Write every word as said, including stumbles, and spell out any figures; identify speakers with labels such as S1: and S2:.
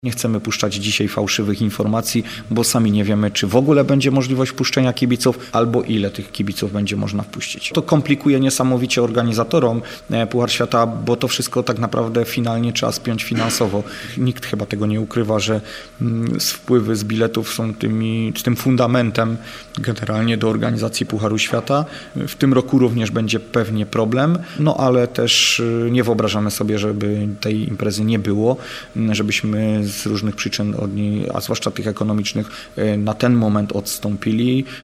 S1: Nie chcemy puszczać dzisiaj fałszywych informacji, bo sami nie wiemy, czy w ogóle będzie możliwość wpuszczenia kibiców, albo ile tych kibiców będzie można wpuścić. To komplikuje niesamowicie organizatorom Puchar Świata, bo to wszystko tak naprawdę finalnie trzeba spiąć finansowo. Nikt chyba tego nie ukrywa, że wpływy z biletów są tymi, tym fundamentem generalnie do organizacji Pucharu Świata. W tym roku również będzie pewnie problem, no ale też nie wyobrażamy sobie, żeby tej imprezy nie było, żebyśmy z różnych przyczyn od niej, a zwłaszcza tych ekonomicznych, na ten moment odstąpili.